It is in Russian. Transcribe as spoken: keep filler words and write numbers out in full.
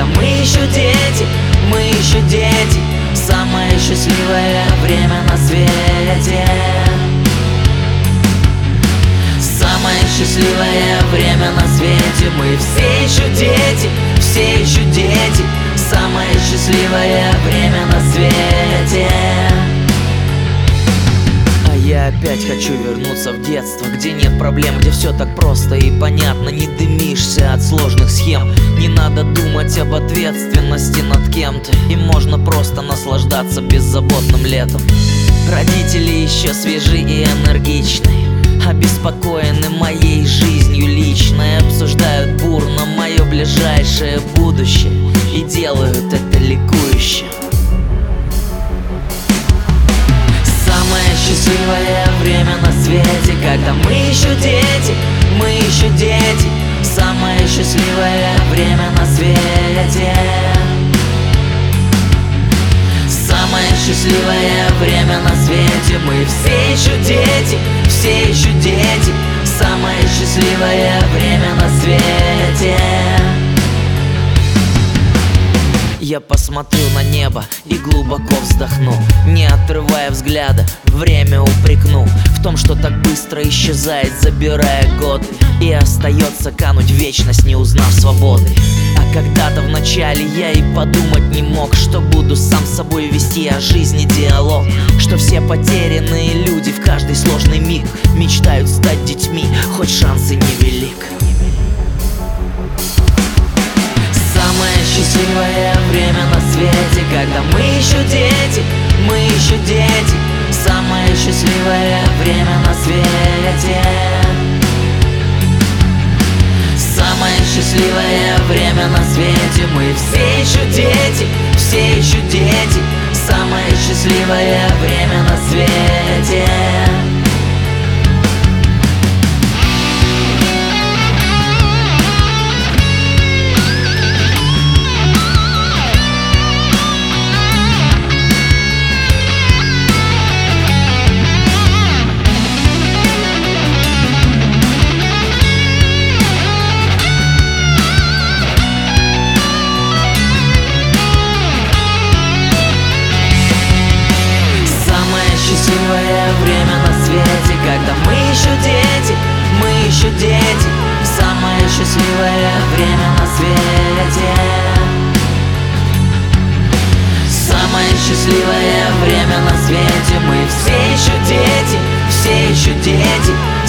когда мы еще дети, мы еще дети. Самое счастливое время на свете. Самое счастливое время на свете. Мы все еще дети, все еще дети. Самое счастливое время на свете. А я опять хочу вернуться в детство, где нет проблем, где все так просто и понятно. Не дымишься от сложных схем, не надо думать об ответственности над кем-то, и можно просто наслаждаться беззаботным летом. Родители еще свежи и энергичны, обеспокоены моей жизнью личной, обсуждают бурно мое ближайшее будущее и делают это ликующе. Самое счастливое время на свете, когда мы еще дети, мы еще дети. Самое счастливое время на свете. Самое счастливое время на свете. Мы все еще дети, все еще дети. Самое счастливое время на свете. Я посмотрю на небо и глубоко вздохну, не отрывая взгляда, время упрекну в том, что так быстро исчезает, забирая годы, и остается кануть в вечность, не узнав свободы. А когда-то в начале я и подумать не мог, что буду сам с собой вести о жизни диалог, что все потерянные люди в каждый сложный миг мечтают стать детьми, хоть шанс и невелик. Самое счастливое время на свете, когда мы еще дети, мы еще дети. Самое счастливое время на свете. Самое счастливое время на свете. Мы все еще дети, все еще дети. Самое счастливое время на свете. Счастливое время на свете, когда мы еще дети, мы еще дети. Самое счастливое время на свете. Самое счастливое время на свете. Мы все еще дети, все еще дети.